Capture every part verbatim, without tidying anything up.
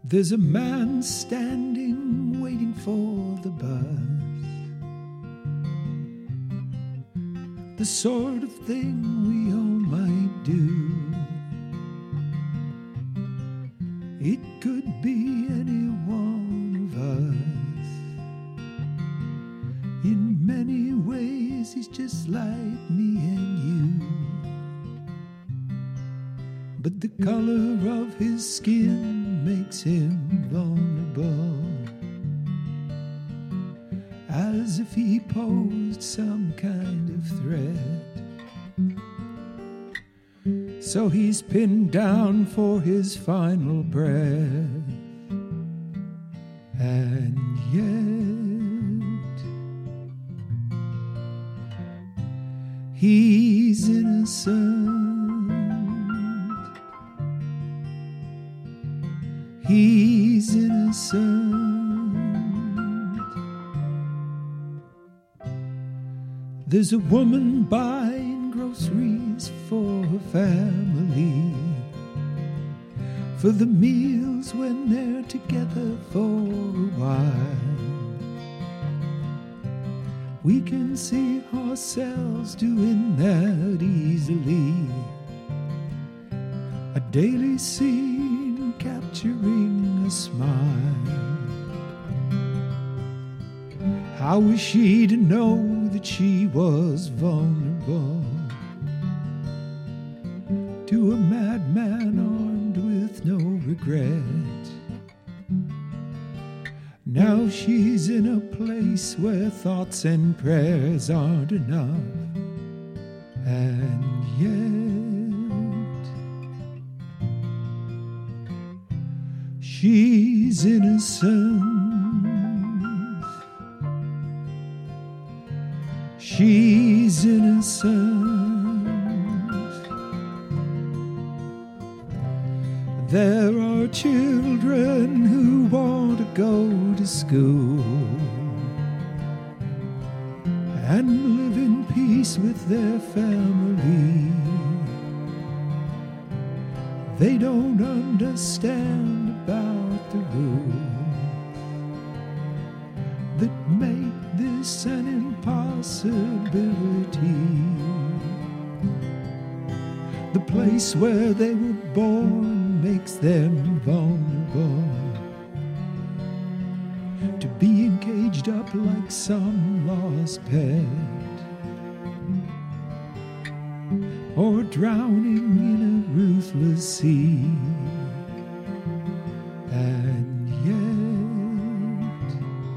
There's a man standing, waiting for the bus. The sort of thing we all might do. It could be any one of us. In many ways, he's just like me and you. But the color of his skin makes him vulnerable, as if he posed some kind of threat. So he's pinned down for his final breath. And yet he's innocent. He's innocent. There's a woman buying groceries for her family, for the meals when they're together for a while. We can see ourselves doing that easily. A daily scene capturing a smile. How was she to know that she was vulnerable to a madman armed with no regret? Now she's in a place where thoughts and prayers aren't enough. And yet she's innocent. She's innocent. There are children who want to go to school and live in peace with their family. They don't understand about the rules that make this an impossibility. The place where they were born makes them vulnerable to being caged up like some lost pet, or drowning in a ruthless sea. And yet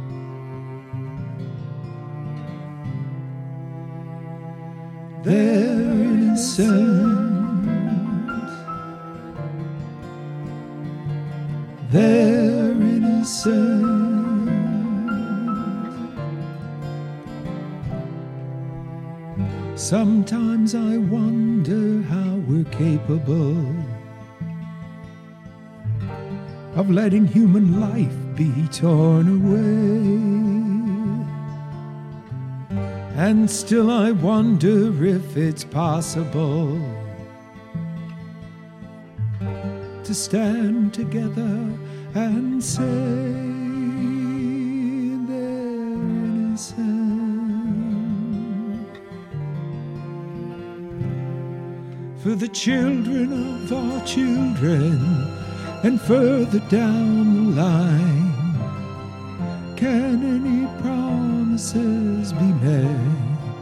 they're innocent. They're innocent. Sometimes I wonder how we're capable of letting human life be torn away. And still I wonder if it's possible to stand together and say they're innocent. For the children of our children, and further down the line, can any promises be met?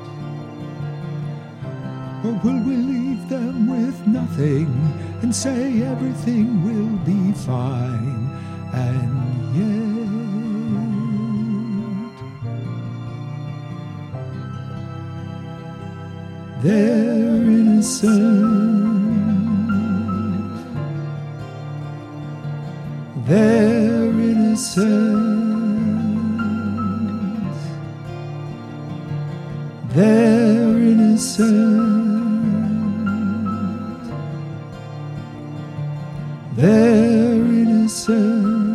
Or will we leave them with nothing and say everything will be fine? And yet they're innocent. They're innocent. They're innocent. They're innocent.